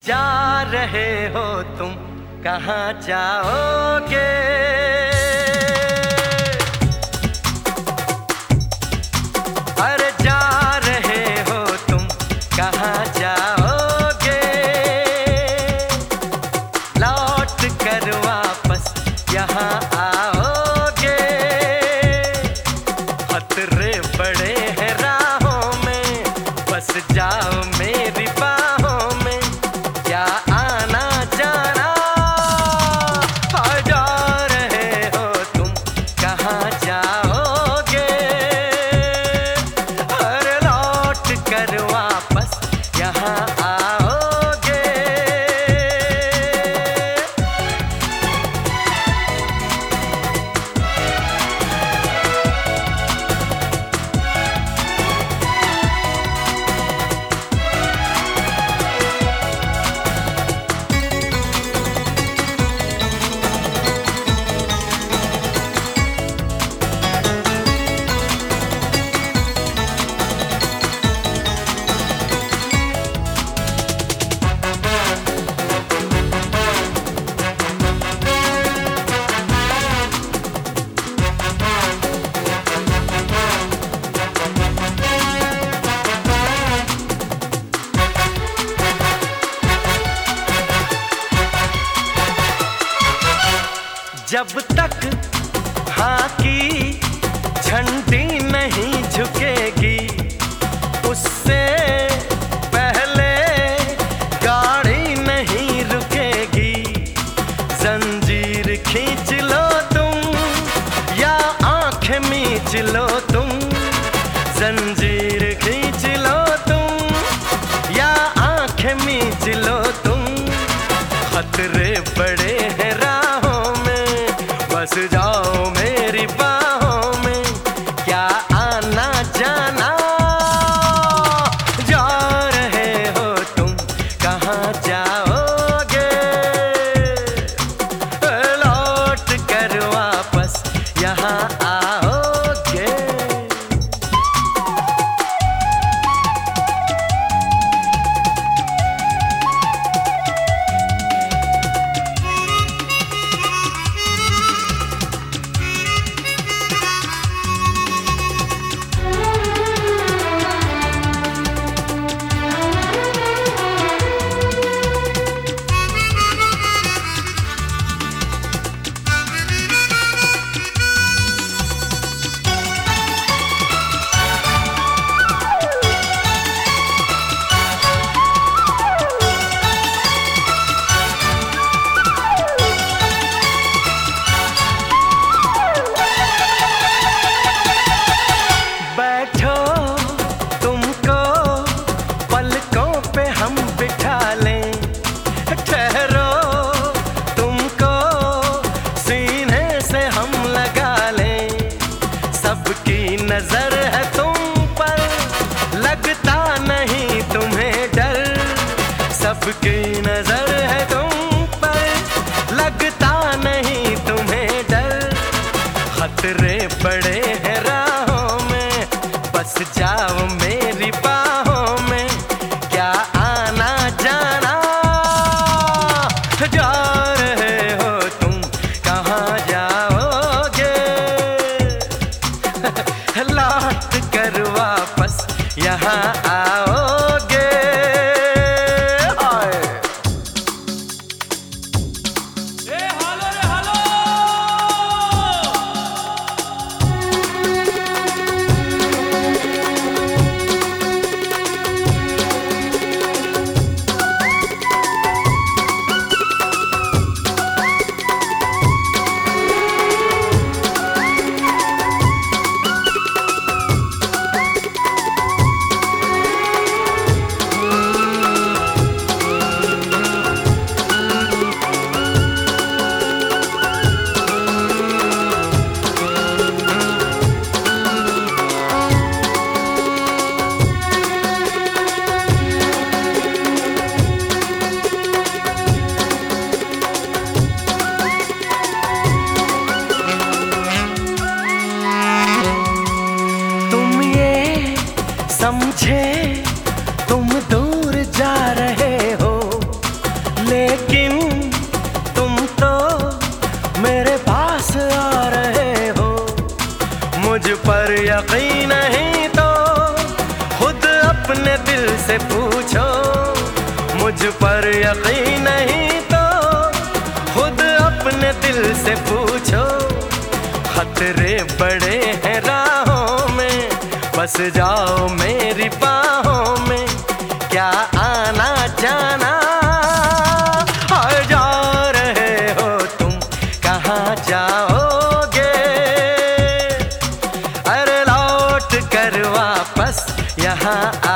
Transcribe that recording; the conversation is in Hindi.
जा रहे हो तुम, कहाँ जाओगे? अरे जा रहे हो तुम, कहाँ जाओगे? लौट कर वापस यहाँ आओगे? खतरे बड़े हैं राहों में, बस जाओ मेरी बाहों में। क्या आना जाना? जा रहे हो तुम, कहाँ जाओगे? अरे लौट कर वापस यहाँ आओगे? जब तक हाँ की झंडी नहीं झुकेगी, उससे पहले गाड़ी नहीं रुकेगी। जंजीर खींच लो तुम या आंखें मीच लो तुम, जंजीर खींच लो तुम या आंखें मीच लो तुम। खतरे बड़े हैं राहों में, बस जाओ मेरी बाहों में। क्या आना जाना? जा रहे हो तुम, कहाँ जाओगे? लौट कर वापस यहाँ आओगे? नजर है तुम पर, लगता नहीं तुम्हें डर। सबकी नजर है तुम पर, लगता नहीं तुम्हें डर। खतरे बड़े हैं राहों में, बस जाओ मेरी बाहों में। क्या आना जाना? जा रहे हो तुम, कहाँ जाओगे? लौट कर वापस यहाँ आओगे? अपने दिल से पूछो, मुझ पर यकीन नहीं तो खुद अपने दिल से पूछो। खतरे बड़े हैं राहों में, बस जाओ मेरी बाहों में, क्या आना जाना। और जा रहे हो तुम, कहाँ जाओगे? अरे लौट कर वापस यहाँ